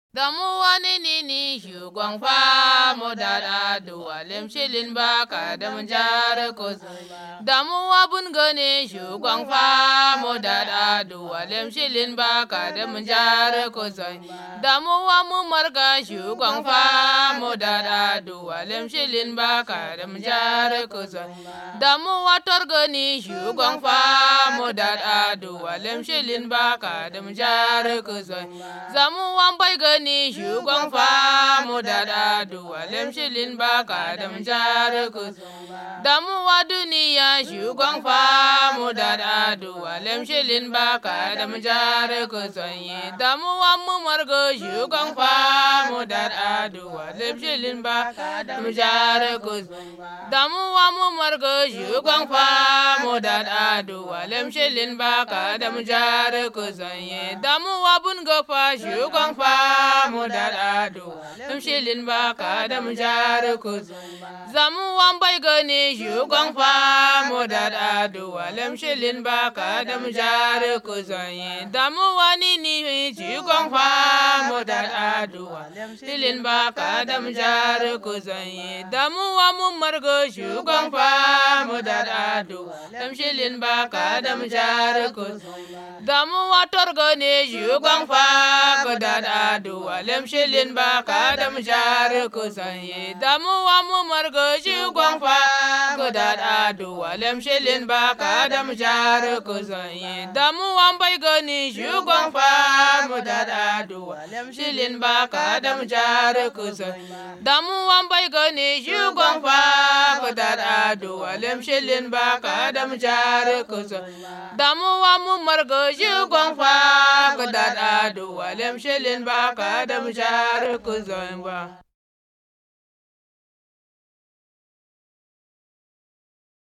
Damuwa ni shugon fa mu da aduwa lemshilin baka da mun jara kus. Damuwa bun gane shugon fa mu da aduwa lemshilin baka da mun jara kus. Damuwa mu marga shugon fa mu da aduwa lemshilin baka da mun jara kus. Damuwa torgani shugon fa mu da aduwa lemshilin baka da mun jara kus. Zamuwan bai gani shugon fa mu da aduwa lemshilin baka da mun jara kus. Damuwa duniya shugon fa mu da aduwa lemshilin baka da mun jara kus. Damuwa mu margo shugon fa mu da aduwa lemshilin baka da mun jara kus. Damuwa mu margo shugon fa mu da aduwa lemshilin baka da mun jara kus. Damuwa bun gofa shugon fa mu da aduwa lemshilin baka da mun jara kus. Zamuwan bai gani shugon fa mu da aduwa lemshilin baka da mun jara kus. Damuwa ni shugon fa mu da aduwa lemshilin baka da mun jara kus. Damuwa mu margo shugon fa mu da aduwa lemshilin baka da mun jara kus. Damuwa torgone shugon fa mu da aduwa lemshilin baka da mun jara kus. Damuwa mu margo shugon fa mu da aduwa lemshilin baka da mun jara kus. Damuwa bai gani shugon fa mu da aduwa lemshilin baka da mun jara kus. Damuwa bai gani shugon fa mu da aduwa lemshilin baka da mun jara kus. Damuwa mu margo shugon fa mu da aduwa lemshilin baka da mun jara kus.